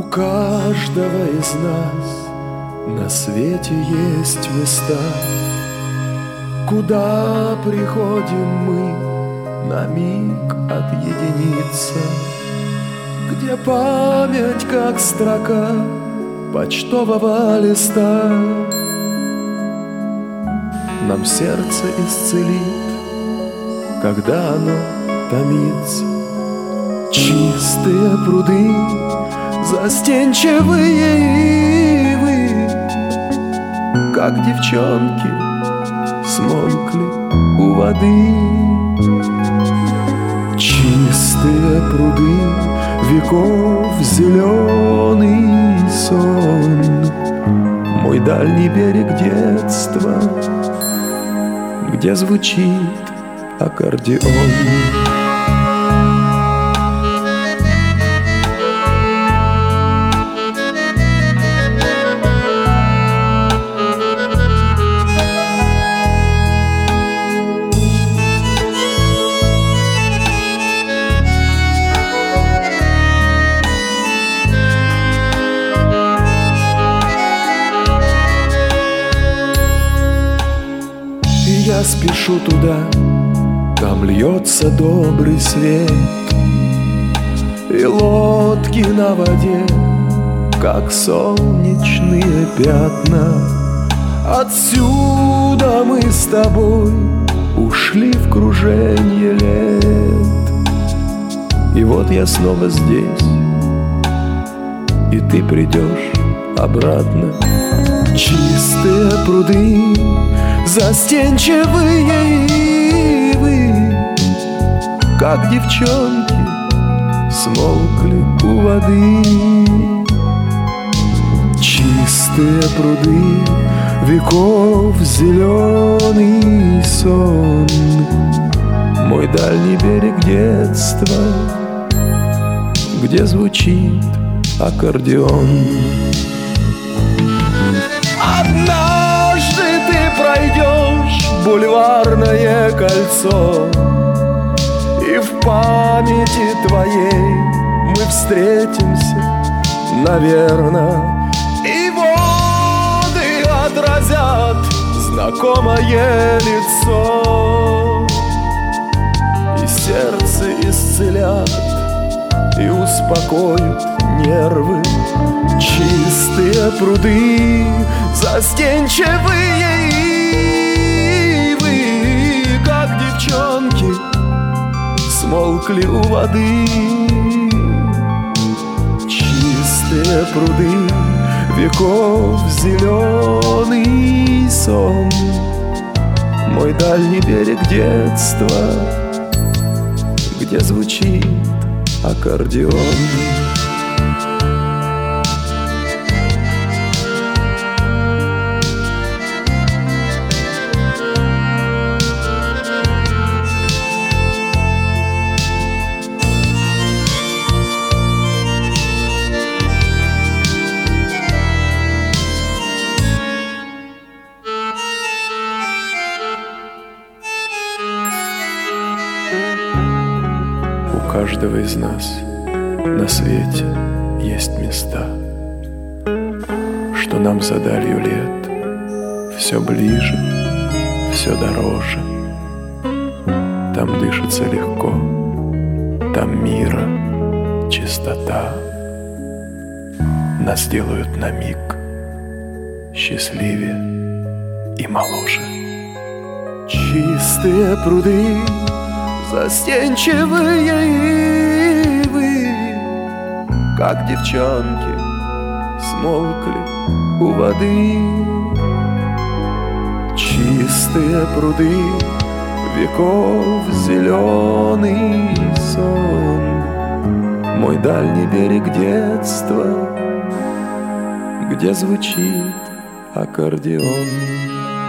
каждого из нас на свете есть места, куда приходим мы на миг отъединиться, где память, как строка почтового листа, нам сердце исцелит, когда оно томится. Чистые пруды, застенчивые ивы, как девчонки, смолкли у воды. Чистые пруды, веков зеленый сон, мой дальний берег детства, где звучит аккордеон. Я спешу туда, там льется добрый свет, и лодки на воде, как солнечные пятна. Отсюда мы с тобой ушли в круженье лет, и вот я снова здесь, и ты придешь обратно. Чистые пруды, застенчивые ивы, как девчонки, смолкли у воды. Чистые пруды, веков зеленый сон, мой дальний берег детства, где звучит аккордеон. Однажды ты пройдешь бульварное кольцо, и в памяти твоей мы встретимся, наверно, и воды отразят знакомое лицо, и сердце исцелят, и успокоят нервы. Чистые пруды, застенчивые ивы, как девчонки, смолкли у воды. Чистые пруды, веков зеленый сон, мой дальний берег детства, где звучит аккордеон. У каждого из нас на свете есть места, что нам за далью лет все ближе, все дороже. Там дышится легко, там мира, чистота. Нас делают на миг счастливее и моложе. Чистые пруды, застенчивые ивы, как девчонки, смолкли у воды. Чистые пруды, веков зеленый сон, мой дальний берег детства, где звучит аккордеон.